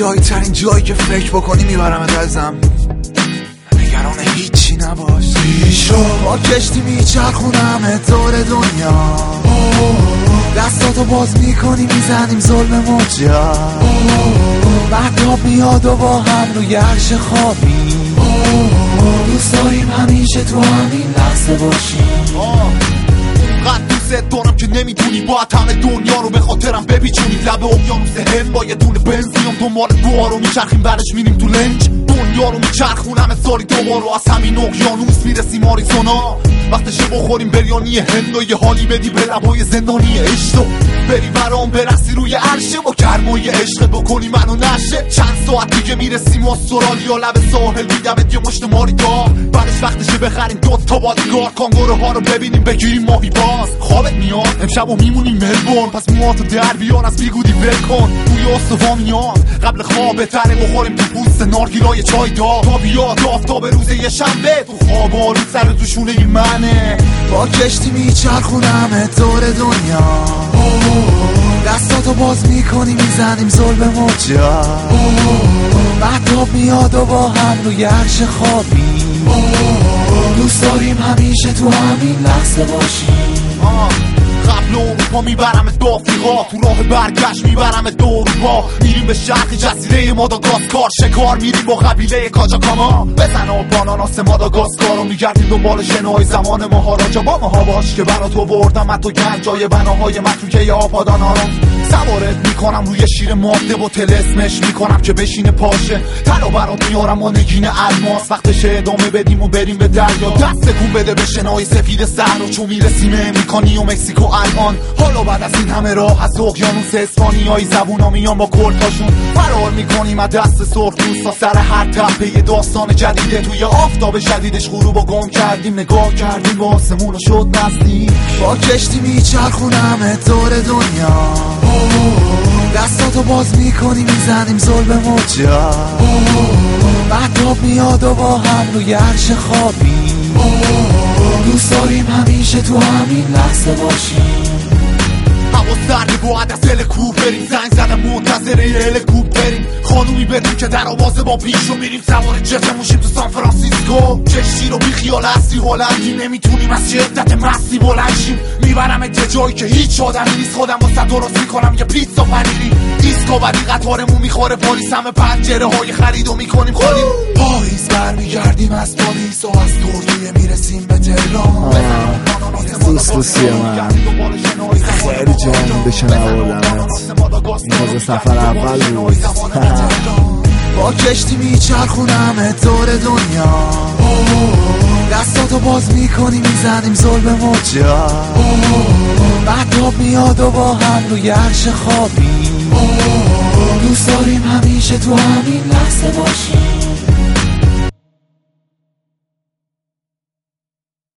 جایی ترین جایی که فکر بکنی میبرمت ازم، نگران هیچی نباش. پیشو با کشتی میچرخونم دور دنیا، دستاتو باز میکنی میزنیم ظلم موجا، مهتاب میاد و با هم روی عرش خوابی، دوست داریم همیشه تو همین لحظه باشیم. قد دوست دارم که نمیدونی باید همه دنیا رو به خاطرم بپیچونی، لب اقیانوس هند با یه دونه بنزینم دنبال دعا رو میچرخیم بعدش میریم تو لنج، دنیا رو میچرخونم سالی دوباره از همین اقیانوس میرسیم آریزونا، وقتشه بخوریم بریانی هند و یه حالی بدی به لبای زندانی عشق، بری برام برسی روی عرشه با گرمای عشق بکنی منو نشه. چند ساعت دیگه میرسیم استرالیا، لب ساحل میدمت یه مشت ماری دار، بعدش وقتشه بخریم 2 تا بادیگارد، کانگوروها رو ببینیم بگیریم ماهی باز. خوابت میاد امشب و میمونیم ملبورن، پس موهاتو در بیار از بیگودی ول کن، روی استوا میاد قبل خواب بهتره بخوریم تو پوست نارگیلای چای دار، تا بیاد آفتاب روز یه شنبه تو خواب آروم سر تو شونه منه. با کشتی میچرخونم دور دنیا، دستاتو باز میکنی میزنیم ظلم موجا، مهتاب میاد و با هم روی عرش خوابی، دوست داریم همیشه تو همین لحظه باشیم. قبل اروپا میبرمت به آفریقا، تو راه برگشت میبرمت به اروپا، میریم به شرق جزیره ماداگاسکار شکار، میریم با قبیله کاجاکاما، بزن و باناناس ماداگاسکار رو میگردیم دنبال شنوهای زمان مهاراجا، با ماها باش که برا تو بردم من تو گرد جای بناهای متروکه آبادان آرام، سوارت میکنم روی شیر ماده و تلسمش میکنم که بشینه پاشه، طلا برات میارم و نگین الماس، وقتشه ادامه بدیم و بریم به دریا، دست کن بده به شنای سفید صحرا، چون میرسیم امریکانی و مکزیکو الان، حالا بعد از این همه راه از اقیانوس اسپانیایی زبونا میان با کلتاشون، فرار میکنیم از دست سرخ دوستا، سر هر تپه یه داستان جدیده، توی آفتاب شدیدش غروبو گم کردیم، نگاه کردیم و آسمون شد نزدیک، با کشتی میچرخونم دور دنیا، دستاتو باز میکنی میزنیم ظلم موجا، مهتاب میاد و با هم روی عرش خوابی، دوست داریم همیشه تو همین لحظه باشیم. هوا سرده باید از هلیکوپ بریم، زنگ زدم منتظر هلیکوپ بریم، خانومی بدون که در آوازه با پیشو میریم سوار جت موشیم تو سان فرانسیسکو، کشتی رو بی خیال هستی هلندی، نمیتونیم از شدت مستی بلنشیم، میبرم یه جایی که هیچ آدمی نیست، خودم واسه درست میکنم یه پیتزا پنیری، دیسکاوری قطارمون میخوره پاریس، همه پنجره های خریدو میکنیم خالیم، پاییز برمیگردیم از پاریس و از ترکیه میرسیم به تهران. دوستی من خیلی جان بشن آوردمت، این تازه سفر اول بود. با کشتی میچرخونم دور دنیا، دستاتو باز میکنی میزنیم ظلم موجا، مهتاب میاد و با هم روی عرش خوابی، دوست داریم همیشه تو همین لحظه باشیم.